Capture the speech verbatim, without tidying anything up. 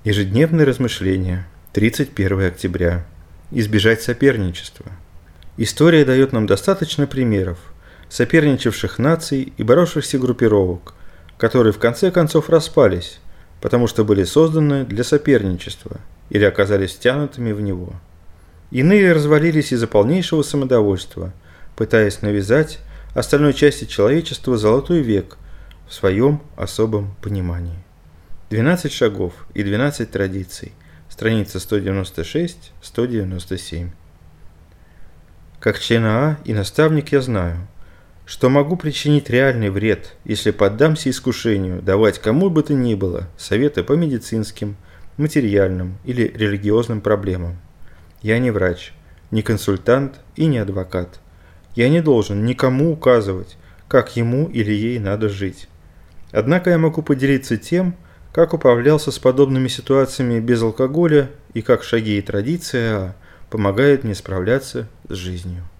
Ежедневные размышления. тридцать первое октября. Избежать соперничества. История дает нам достаточно примеров соперничавших наций и боровшихся группировок, которые в конце концов распались, потому что были созданы для соперничества или оказались втянутыми в него. Иные развалились из-за полнейшего самодовольства, пытаясь навязать остальной части человечества золотой век в своем особом понимании. двенадцать шагов и двенадцать традиций. Страница сто девяносто шесть - сто девяносто семь. Как член АА и наставник я знаю, что могу причинить реальный вред, если поддамся искушению давать кому бы то ни было советы по медицинским, материальным или религиозным проблемам. Я не врач, не консультант и не адвокат. Я не должен никому указывать, как ему или ей надо жить. Однако я могу поделиться тем, как управлялся с подобными ситуациями без алкоголя и как шаги и традиции АА помогают мне справляться с жизнью.